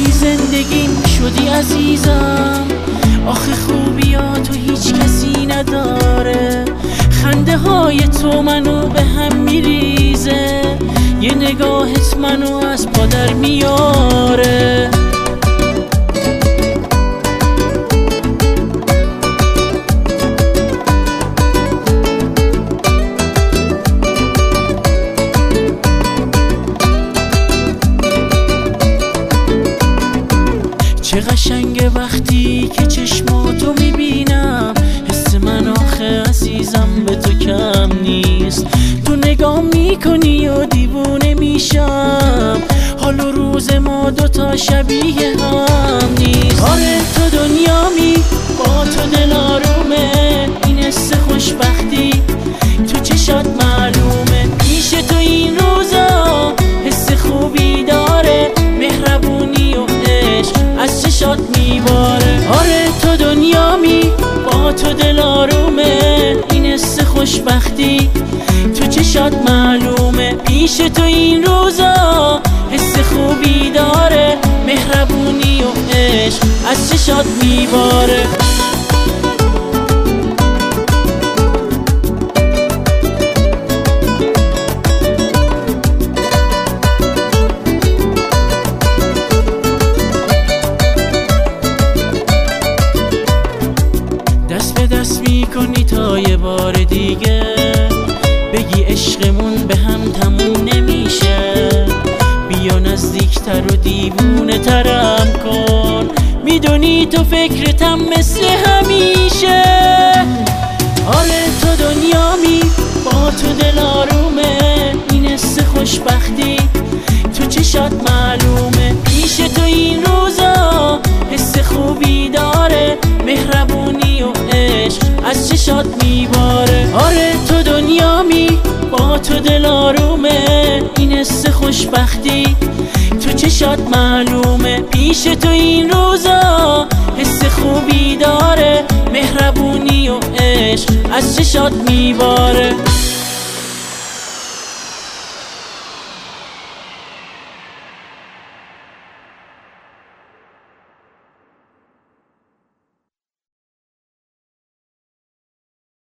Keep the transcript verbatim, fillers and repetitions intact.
توی زندگیم شدی عزیزم، آخه خوبیا تو هیچ کسی نداره. خنده های تو منو به هم میریزه، یه نگاهت منو از پا در میاره. چه قشنگه وقتی که چشماتو میبینم، حس من آخه عزیزم به تو کم نیست. تو نگاه میکنی و دیوونه میشم، حال و روز ما دوتا شبیه هم نیست. آره تو دنیامی، با تو دل آرومه، این حس خوشبختی تو چشات معلومه. پیش تو این روزا حس خوبی داره، مهربونی و عشق از چشات میباره. آره تو دنیامی، با تو دل آرومه، این حس خوشبختی تو چشات معلومه. پیش تو این روزا حس خوبی داره، مهربونی و عشق از چشات میباره. دست به دست میکنی تا یه بار دیگه بگی عشقمون به هم تموم نمیشه. بیا نزدیکتر و دیوونه ترم کن، میدونی تو فکرتم مثل همیشه. آره تو دنیامی، با تو دل آرومه، این حس خوشبختی تو چشات معلومه. پیش تو این روزا حس خوبی داره، مهربونی و عشق از چشات میباره. آره تو دنیامی، با تو دل آرومه، این حس خوشبختی تو چشات معلومه. پیش تو این روزا حس خوبی داره، مهربونی و عشق از چشات میباره.